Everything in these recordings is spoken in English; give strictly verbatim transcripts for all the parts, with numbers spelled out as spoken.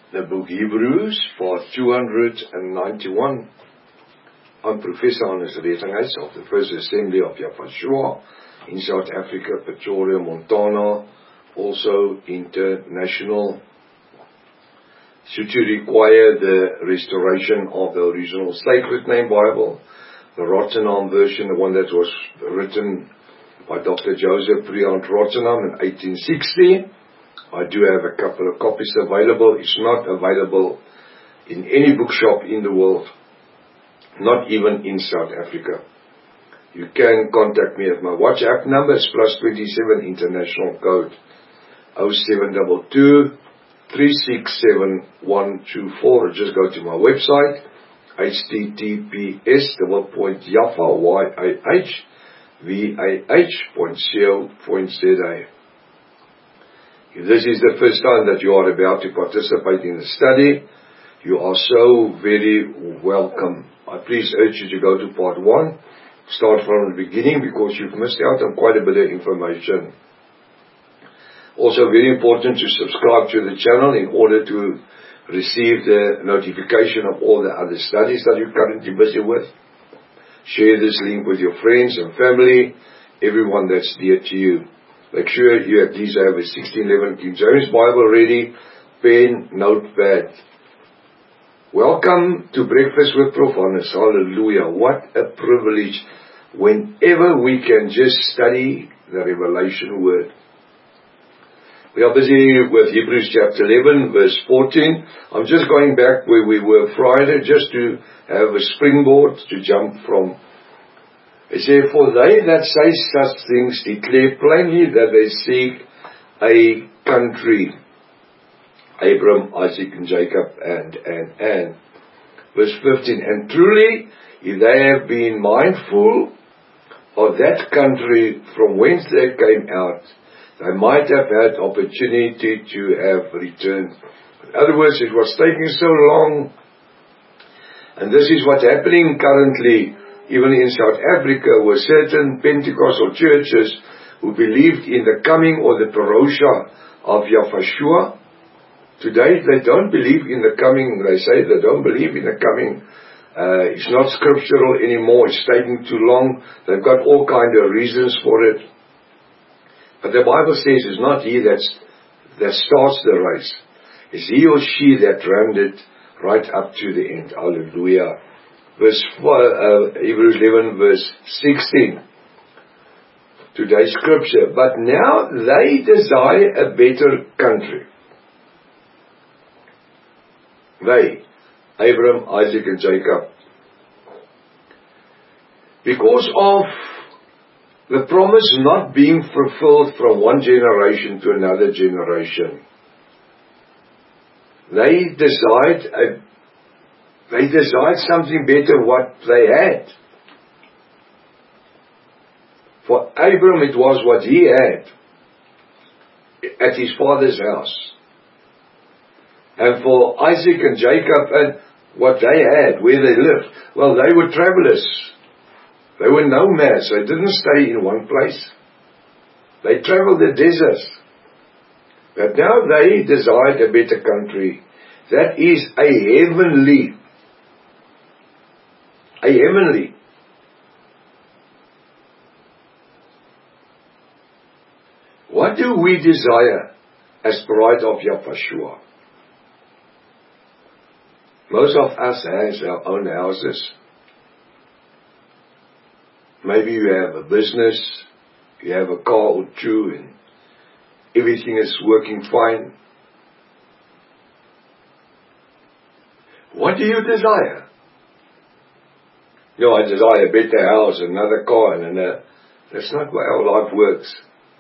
the book Hebrews, part two hundred ninety-one. I'm Professor Hannes Retenghuis of the First Assembly of Yafashua in South Africa, Pretoria, Montana, also international. Should you require the restoration of the original Sacred Name Bible, the Rottenham version, the one that was written by Doctor Joseph Priant Rottenham in eighteen sixty, I do have a couple of copies available. It's not available in any bookshop in the world, not even in South Africa. You can contact me at my WhatsApp number. It's plus twenty-seven international code oh seven two two, three six seven, one two four. Or just go to my website, https double point yafa, Y A H V A H point co point za. If this is the first time that you are about to participate in the study, you are so very welcome. I please urge you to go to part one, start from the beginning, because you've missed out on quite a bit of information. Also very important to subscribe to the channel in order to receive the notification of all the other studies that you're currently busy with. Share this link with your friends and family, everyone that's dear to you. Make sure you at least have a sixteen eleven King James Bible ready, pen, notepad. Welcome to Breakfast with Prof Hannes. Hallelujah. What a privilege whenever we can just study the Revelation Word. We are busy with Hebrews chapter eleven, verse fourteen. I'm just going back where we were Friday, just to have a springboard to jump from. It says, for they that say such things declare plainly that they seek a country. Abram, Isaac, and Jacob, and, and, and. Verse fifteen, and truly, if they have been mindful of that country from whence they came out, they might have had opportunity to have returned. In other words, it was taking so long. And this is what's happening currently, even in South Africa, with certain Pentecostal churches who believed in the coming or the parousia of Yafashua. Today, they don't believe in the coming. They say they don't believe in the coming. Uh, it's not scriptural anymore. It's taking too long. They've got all kind of reasons for it. But the Bible says it's not he that's, that starts the race. It's he or she that ran it right up to the end. Hallelujah. Verse four, uh, Hebrews eleven, verse sixteen. Today's scripture. But now they desire a better country. They, Abram, Isaac, and Jacob. Because of the promise not being fulfilled from one generation to another generation, they desired a They desired something better what they had. For Abram it was what he had at his father's house. And for Isaac and Jacob and what they had, where they lived. Well, they were travelers. They were nomads. They didn't stay in one place. They traveled the deserts. But now they desired a better country. That is a heavenly A heavenly. What do we desire as bride of Yafashua? Most of us has our own houses. Maybe you have a business, you have a car or two, and everything is working fine. What do you desire? No, I desire a better house, another car, and another. That's not how our life works.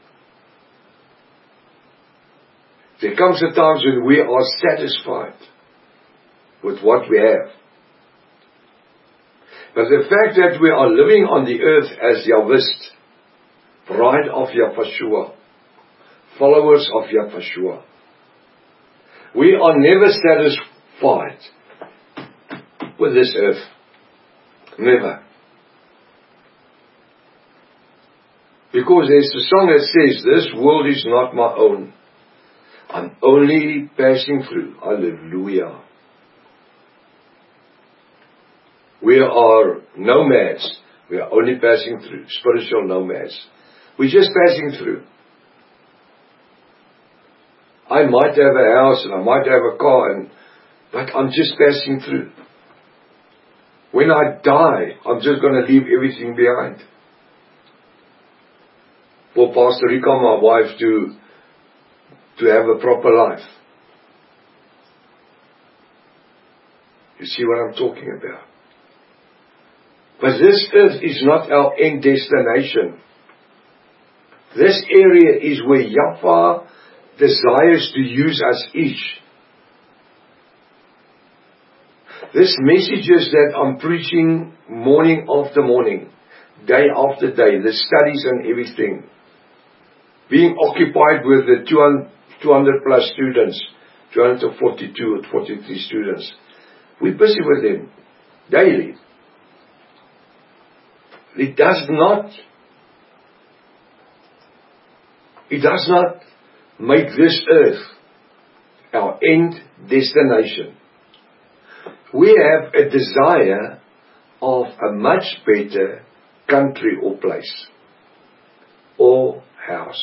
There comes a time when we are satisfied with what we have. But the fact that we are living on the earth as Yahwist, bride of Yafashua, followers of Yafashua, we are never satisfied with this earth. Never. Because there's a song that says, this world is not my own. I'm only passing through. Hallelujah. We are nomads. We are only passing through. Spiritual nomads. We're just passing through. I might have a house and I might have a car, and, but I'm just passing through. When I die, I'm just going to leave everything behind. For Pastor Rika, my wife, to, to have a proper life. You see what I'm talking about? But this earth is not our end destination. This area is where Yahweh desires to use us each. This messages that I'm preaching morning after morning, day after day, the studies and everything, being occupied with the two hundred plus students, two hundred forty-two or forty-three students. We're busy with them daily. It does not, it does not make this earth our end destination. We have a desire of a much better country or place or house.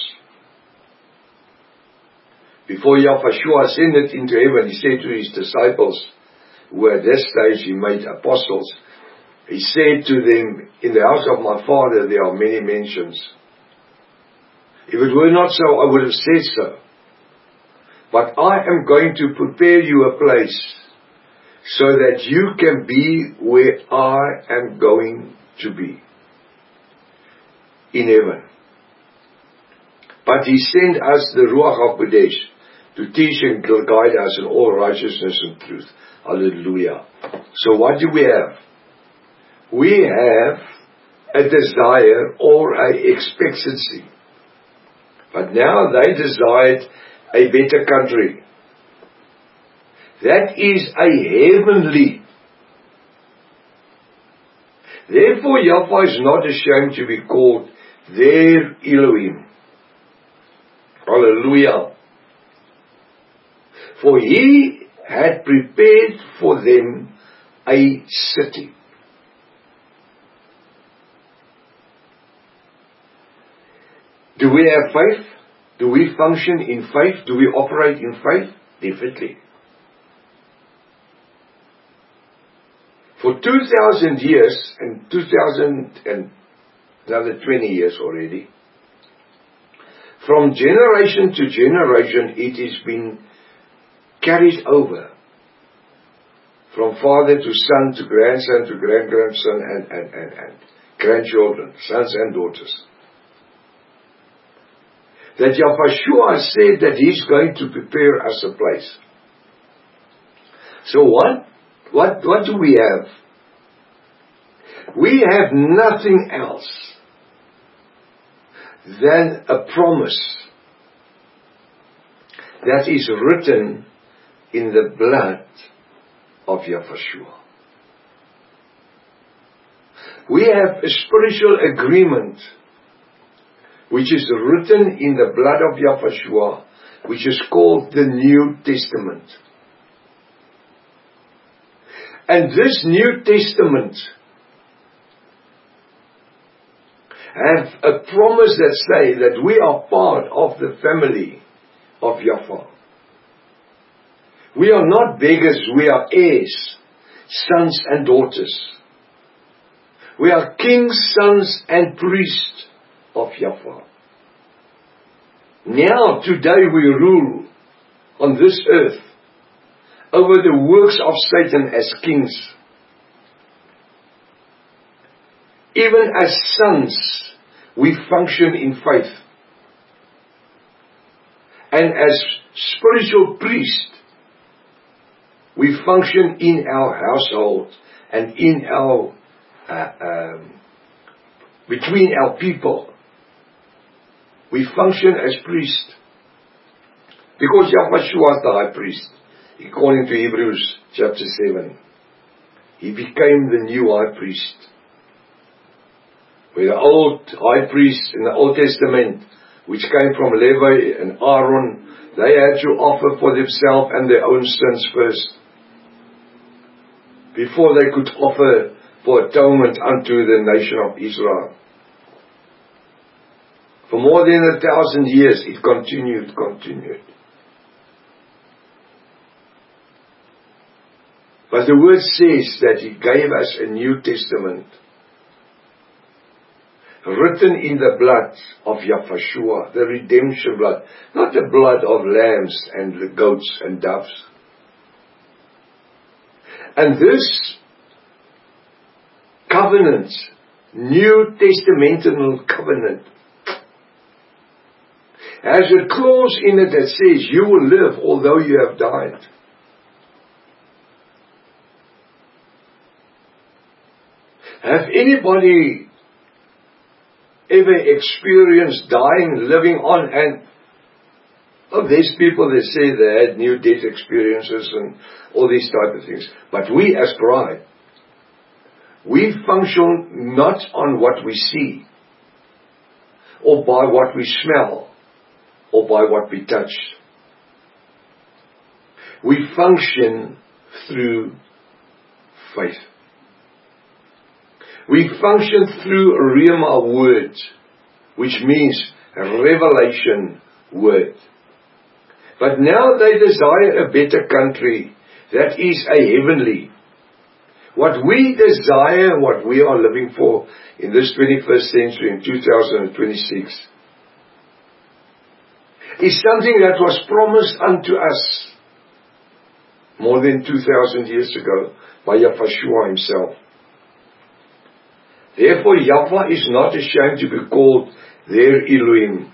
Before Yahweh ascended into heaven, he said to his disciples, who at this stage he made apostles, he said to them, in the house of my Father there are many mansions. If it were not so, I would have said so. But I am going to prepare you a place so that you can be where I am going to be. In heaven. But he sent us the Ruach HaKodesh to teach and guide us in all righteousness and truth. Hallelujah. So what do we have? We have a desire or an expectancy. But now they desired a better country. That is a heavenly. Therefore Yahweh is not ashamed to be called their Elohim. Hallelujah. For he had prepared for them a city. Do we have faith? Do we function in faith? Do we operate in faith? Definitely. For two thousand years, and two thousand and another twenty years already, from generation to generation it has been carried over. From father to son to grandson to grand-grandson and, and, and, and grandchildren, sons and daughters. That Yahweh said that he's going to prepare us a place. So what? What, what do we have? We have nothing else than a promise that is written in the blood of Yahweh. We have a spiritual agreement which is written in the blood of Yahweh, which is called the New Testament. And this New Testament have a promise that say that we are part of the family of Yahweh. We are not beggars, we are heirs, sons and daughters. We are kings, sons and priests of Yahweh. Now, today we rule on this earth over the works of Satan as kings. Even as sons, we function in faith. And as spiritual priests, we function in our household and in our, uh, um, between our people. We function as priests. Because Yahweh is the high priest. According to Hebrews chapter seven. He became the new high priest. Where the old high priest in the Old Testament, which came from Levi and Aaron, They had to offer for themselves and their own sins first, before they could offer for atonement unto the nation of Israel. For more than a thousand years it continued, continued. But the word says that He gave us a New Testament, written in the blood of Yahshua, the redemption blood, not the blood of lambs and goats and doves. And this covenant, New Testamental covenant, has a clause in it that says, you will live although you have died. Have anybody ever experienced dying, living on? And oh, there's people that say they had near-death experiences and all these type of things. But we as bride, we function not on what we see, or by what we smell, or by what we touch. We function through faith. We function through a Rhema word, which means a revelation word. But now they desire a better country that is a heavenly. What we desire, what we are living for in this twenty-first century, in two thousand twenty-six, is something that was promised unto us more than two thousand years ago by Yahshua Himself. Therefore, Yahweh is not ashamed to be called their Elohim.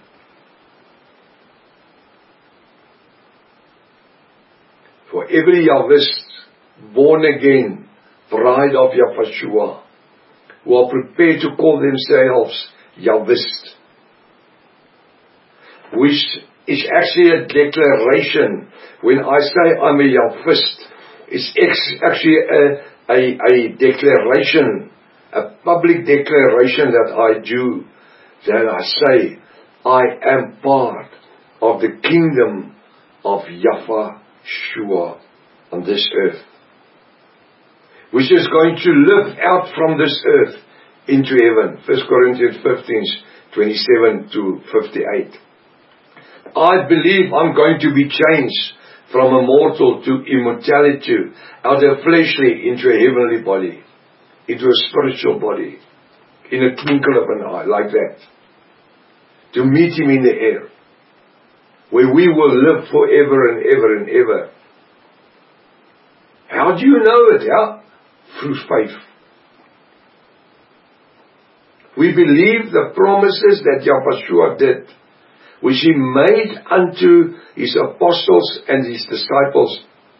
For every Yahwist, born again, bride of Yahshua, who are prepared to call themselves Yahwist, which is actually a declaration. When I say I'm a Yahwist, it's actually a, a, a declaration, a public declaration that I do, that I say, I am part of the kingdom of Yahshua on this earth, which is going to live out from this earth into heaven. First Corinthians fifteen, twenty-seven to fifty-eight. I believe I'm going to be changed from a mortal to immortality, out of fleshly into a heavenly body, into a spiritual body, in a twinkle of an eye, like that. To meet Him in the air, where we will live forever and ever and ever. How do you know it? How? Through faith. We believe the promises that Yahshua did, which He made unto His apostles and His disciples.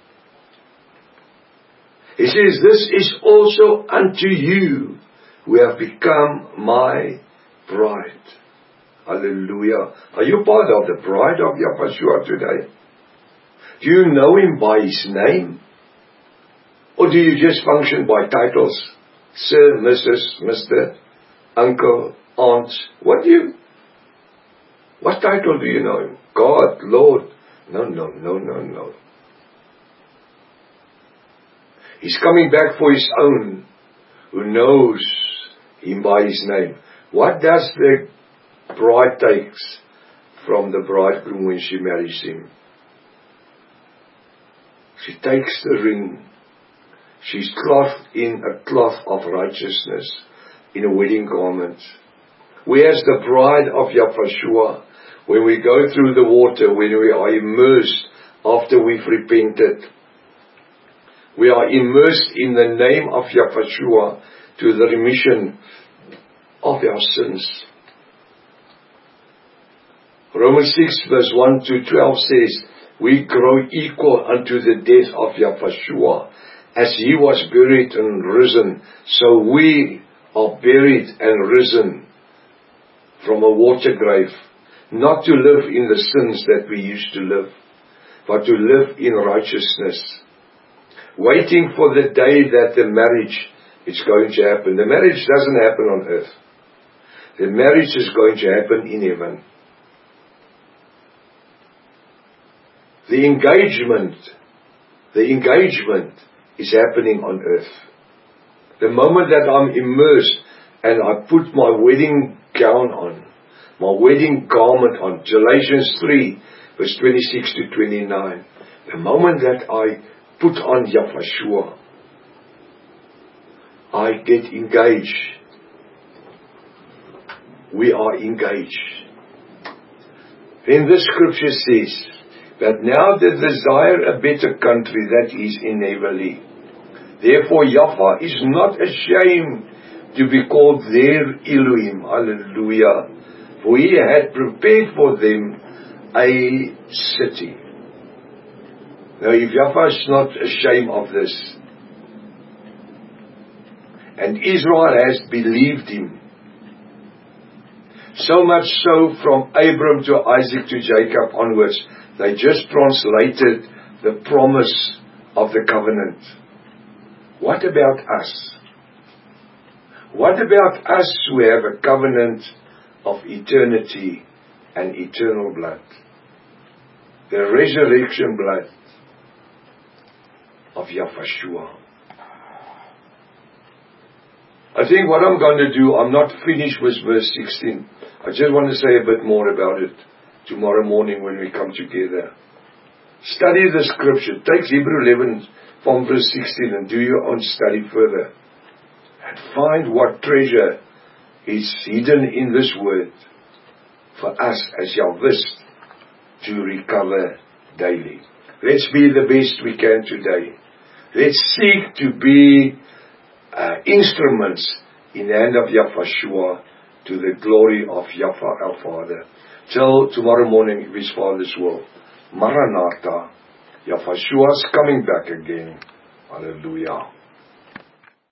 He says, this is also unto you who have become my bride. Hallelujah. Are you part of the bride of Yahshua today? Do you know Him by His name? Or do you just function by titles? Sir, Missus, Mister, Uncle, Aunt. What do you... What title do you know Him? God, Lord. No, no, no, no, no. He's coming back for His own, who knows Him by His name. What does the bride take from the bridegroom when she marries him? She takes the ring. She's clothed in a cloth of righteousness, in a wedding garment. Whereas the bride of Yahshua, when we go through the water, when we are immersed after we've repented, we are immersed in the name of Yahshua to the remission of our sins. Romans six verse one to twelve says, we grow equal unto the death of Yahshua. As He was buried and risen, so we are buried and risen from a water grave. Not to live in the sins that we used to live, but to live in righteousness. Waiting for the day that the marriage is going to happen. The marriage doesn't happen on earth. The marriage is going to happen in heaven. The engagement, the engagement is happening on earth. The moment that I'm immersed and I put my wedding gown on, my wedding garment on, Galatians three, verse twenty-six to twenty-nine, the moment that I put on Yahshua, I get engaged. We are engaged. Then the scripture says that now they desire a better country, that is in heavenly. Therefore Yahweh is not ashamed to be called their Elohim. Hallelujah. For he had prepared for them a city. Now if Yahweh is not ashamed of this, and Israel has believed him, so much so from Abram to Isaac to Jacob onwards, they just translated the promise of the covenant. What about us? What about us who have a covenant of eternity and eternal blood? The resurrection blood of Yahshua. I think what I'm going to do, I'm not finished with verse sixteen. I just want to say a bit more about it tomorrow morning when we come together. Study the scripture. Take Hebrew eleven from verse sixteen and do your own study further. And find what treasure is hidden in this word for us as Yahwist to recover daily. Let's be the best we can today. Let's seek to be uh, instruments in the hand of Yahshua to the glory of Yahweh our Father. Till tomorrow morning, if His Father's will. Maranatha. Yahshua's coming back again. Hallelujah.